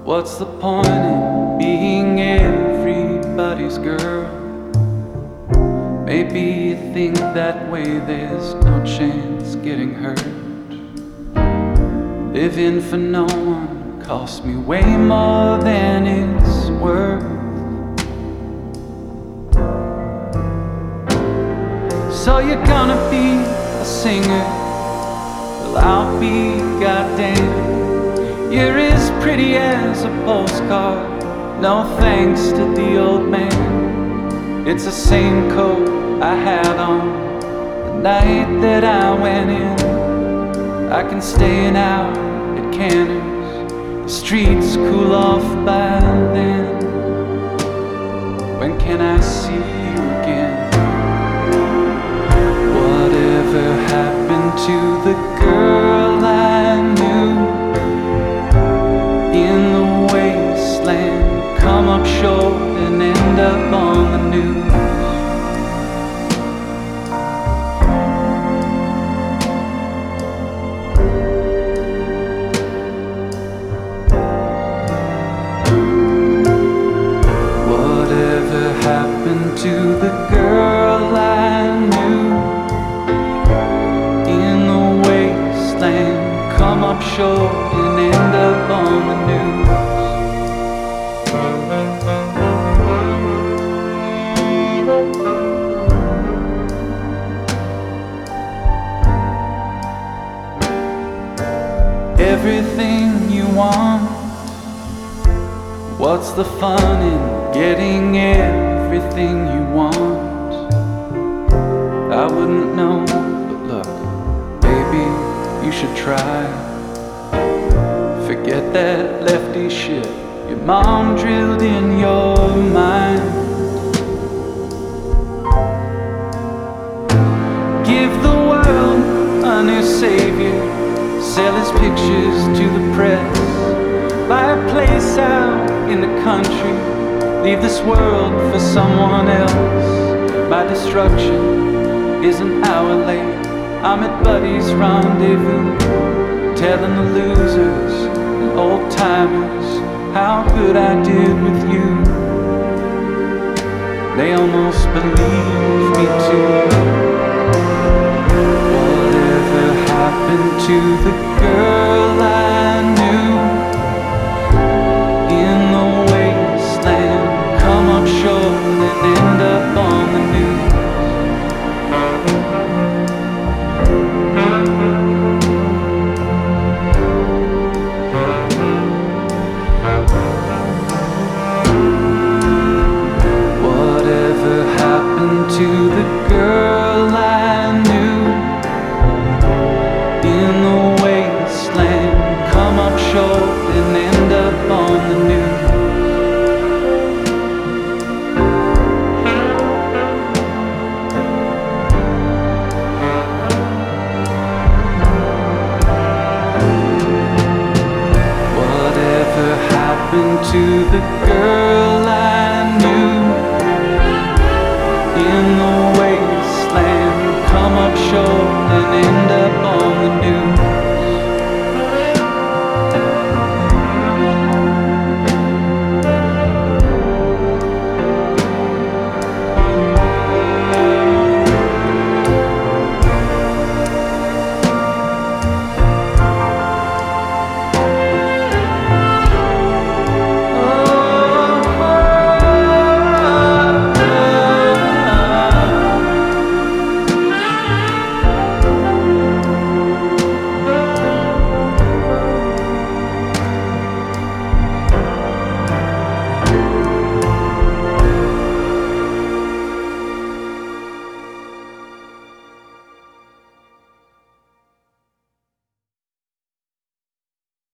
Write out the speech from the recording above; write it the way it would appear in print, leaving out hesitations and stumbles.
What's the point in being everybody's girl? Maybe you think that way there's no chance getting hurt. Living for no one costs me way more than it's worth. So you're gonna be a singer? Well, I'll be goddamn. You're as pretty as a postcard. No thanks to the old man. It's the same coat I had on the night that I went in. I can stay out at Canner's. The streets cool off by then. When can I see you again? Whatever happened to the girl I knew in the wasteland? Come up short and end up on the news. Whatever happened to the girl I knew in the wasteland? Come up short and end up on the news. Everything you want. What's the fun in getting everything you want? I wouldn't know, but look, baby, you should try. Forget that lefty shit your mom drilled in your mind. Give the world a new savior. Sell his pictures to the press. Buy a place out in the country. Leave this world for someone else. My destruction is an hour late. I'm at Buddy's rendezvous, telling the losers and old timers how good I did with you. They almost believe me too. Whatever happened to the girl I knew in the wasteland? Come up short and end up on the news. Whatever happened to the girl I knew in the wasteland? Come up short and end up on the news. Whatever happened to the